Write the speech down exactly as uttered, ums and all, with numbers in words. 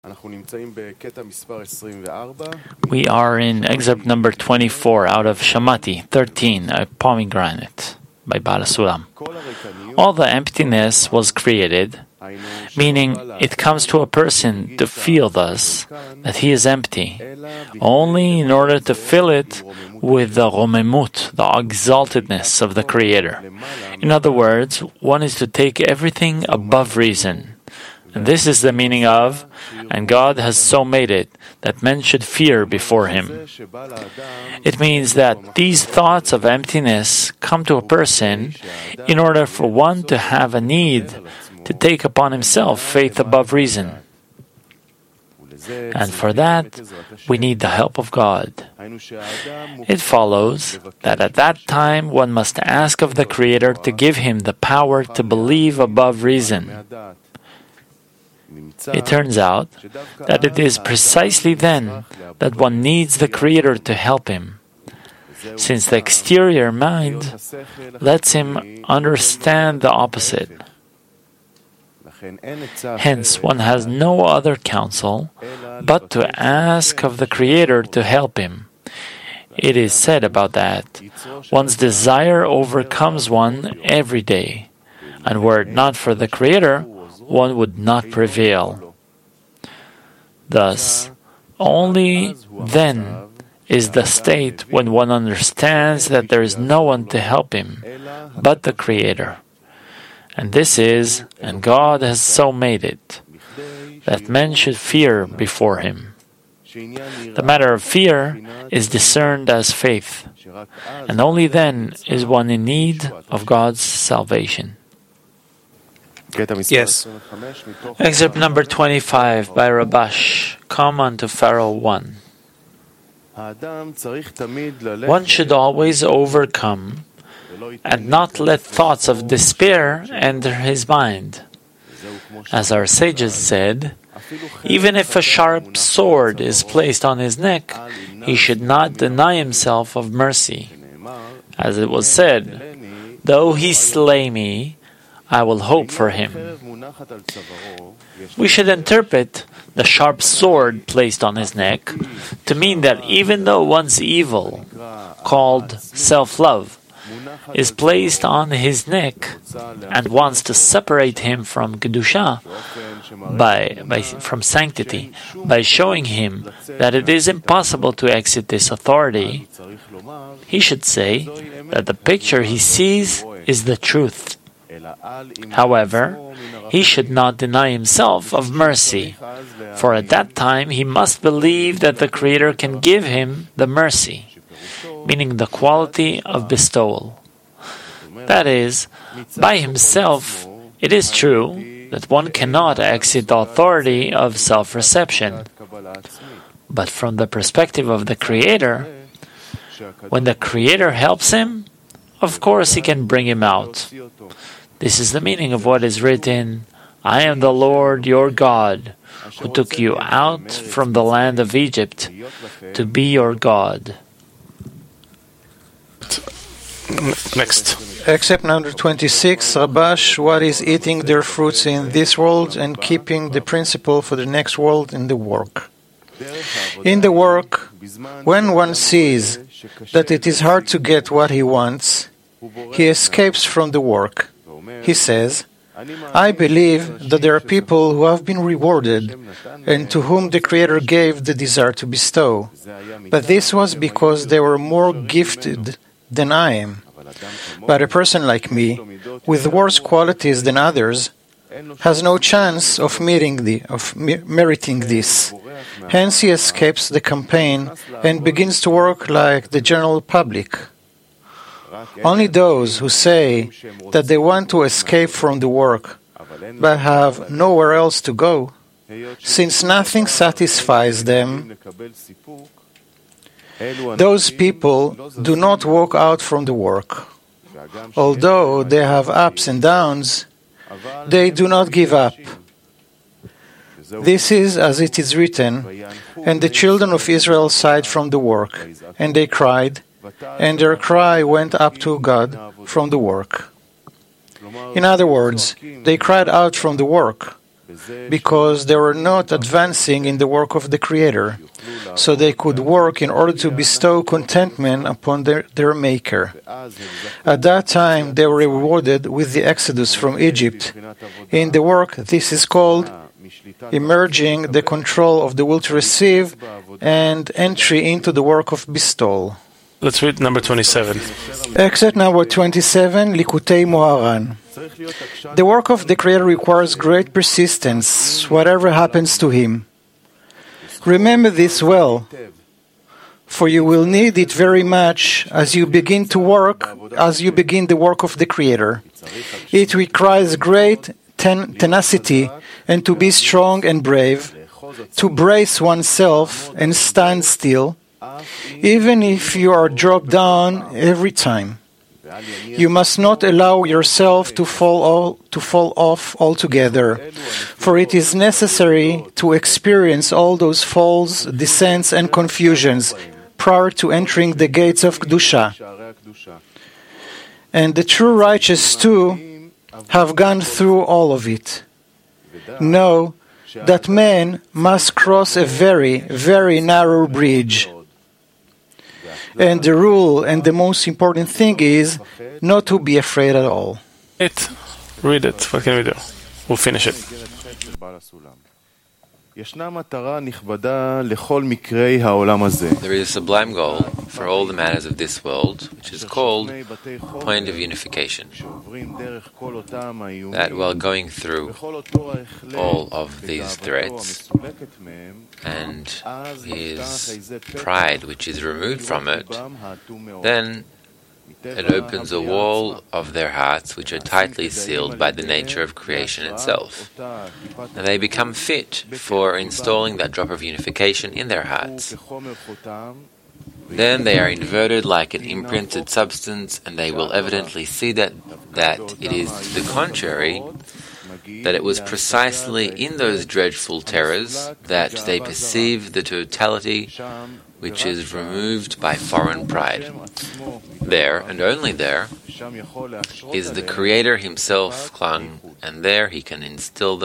We are in excerpt number twenty-four out of Shamati thirteen, a pomegranate by Baal Sulam. All the emptiness was created, meaning it comes to a person to feel thus that he is empty, only in order to fill it with the romemut, the exaltedness of the Creator. In other words, one is to take everything above reason. And this is the meaning of, and God has so made it, that men should fear before Him. It means that these thoughts of emptiness come to a person in order for one to have a need to take upon himself faith above reason. And for that, we need the help of God. It follows that at that time one must ask of the Creator to give him the power to believe above reason. It turns out that it is precisely then that one needs the Creator to help him, since the exterior mind lets him understand the opposite. Hence, one has no other counsel but to ask of the Creator to help him. It is said about that, one's desire overcomes one every day, and were it not for the Creator, one would not prevail. Thus, only then is the state when one understands that there is no one to help him but the Creator. And this is, and God has so made it, that men should fear before Him. The matter of fear is discerned as faith, and only then is one in need of God's salvation. Yes. Excerpt number twenty-five by Rabash. Come unto Pharaoh one. One should always overcome and not let thoughts of despair enter his mind. As our sages said, even if a sharp sword is placed on his neck, he should not deny himself of mercy. As it was said, though he slay me, I will hope for him. We should interpret the sharp sword placed on his neck to mean that even though one's evil, called self-love, is placed on his neck and wants to separate him from Kedusha, by, by, from sanctity, by showing him that it is impossible to exit this authority, he should say that the picture he sees is the truth. However, he should not deny himself of mercy, for at that time he must believe that the Creator can give him the mercy, meaning the quality of bestowal. That is, by himself, it is true that one cannot exit the authority of self-reception. But from the perspective of the Creator, when the Creator helps him, of course he can bring him out. This is the meaning of what is written, I am the Lord your God, who took you out from the land of Egypt to be your God. Next. Except number twenty-six, Rabash, what is eating their fruits in this world and keeping the principle for the next world in the work. In the work, when one sees that it is hard to get what he wants, he escapes from the work. He says, I believe that there are people who have been rewarded and to whom the Creator gave the desire to bestow. But this was because they were more gifted than I am. But a person like me, with worse qualities than others, has no chance of meeting the, of meriting this. Hence he escapes the campaign and begins to work like the general public. Only those who say that they want to escape from the work, but have nowhere else to go, since nothing satisfies them, those people do not walk out from the work. Although they have ups and downs, they do not give up. This is as it is written, and the children of Israel sighed from the work, and they cried, and their cry went up to God from the work. In other words, they cried out from the work, because they were not advancing in the work of the Creator, so they could work in order to bestow contentment upon their, their Maker. At that time, they were rewarded with the exodus from Egypt. In the work, this is called emerging the control of the will to receive and entry into the work of bestowal. Let's read number twenty-seven. Excerpt number twenty-seven, Likutei Moharan. The work of the Creator requires great persistence, whatever happens to him. Remember this well, for you will need it very much as you begin to work, as you begin the work of the Creator. It requires great ten- tenacity and to be strong and brave, to brace oneself and stand still, even if you are dropped down every time. You must not allow yourself to fall all, to fall off altogether, for it is necessary to experience all those falls, descents, and confusions prior to entering the gates of Kedusha. And the true righteous, too, have gone through all of it. Know that man must cross a very, very narrow bridge. And the rule and the most important thing is not to be afraid at all. It. Read it. What can we do? We'll finish it. There is a sublime goal for all the matters of this world, which is called point of unification. That while going through all of these threats, and his pride which is removed from it, then it opens a wall of their hearts which are tightly sealed by the nature of creation itself. And they become fit for installing that drop of unification in their hearts. Then they are inverted like an imprinted substance, and they will evidently see that, that it is to the contrary, that it was precisely in those dreadful terrors that they perceive the totality which is removed by foreign pride. There, and only there, is the Creator himself clung, and there he can instill